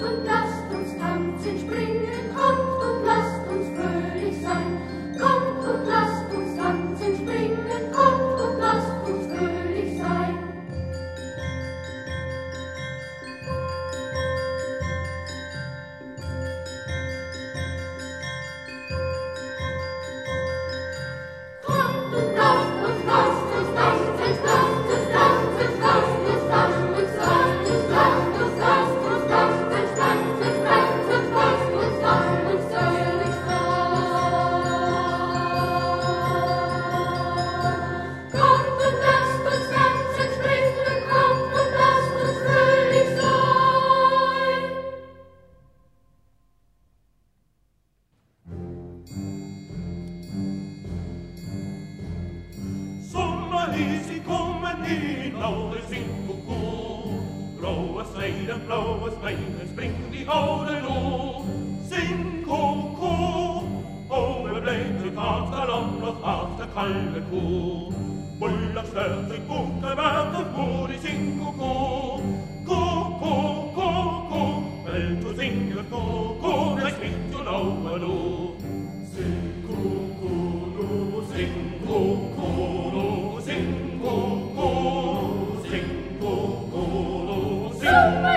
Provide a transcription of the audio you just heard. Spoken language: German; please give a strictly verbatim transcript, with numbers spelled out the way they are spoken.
und lasst uns tanzen, springen, kommt und lasst uns fröhlich sein. Kommt und lasst uns tanzen, springen, kommt und lasst uns fröhlich sein. Kommt und lasst uns, lasst uns tanzen, lasst uns tanzen, lasst uns tanzen, lasst uns tanzen, lasst uns tanzen, lasst uns tanzen, lasst uns tanzen, uns fröhlich sein. Kommt und lasst uns tanzen, springen, kommt und lasst uns fröhlich sein. Sommerlyset kommer in over sin kuku. Blåa slöjden, blåa slöjden, spring vi har det nå. Sin kuku, over blöte katalon och hafta kalve ko. Bulla stöter, koka väter, mor i sin kuku. Kuku, kuku, vält och singer kuku, när smitt och lova då. Sin kuku, no, sin kuku, no, sin kuku, sin kuku, no, sin kuku.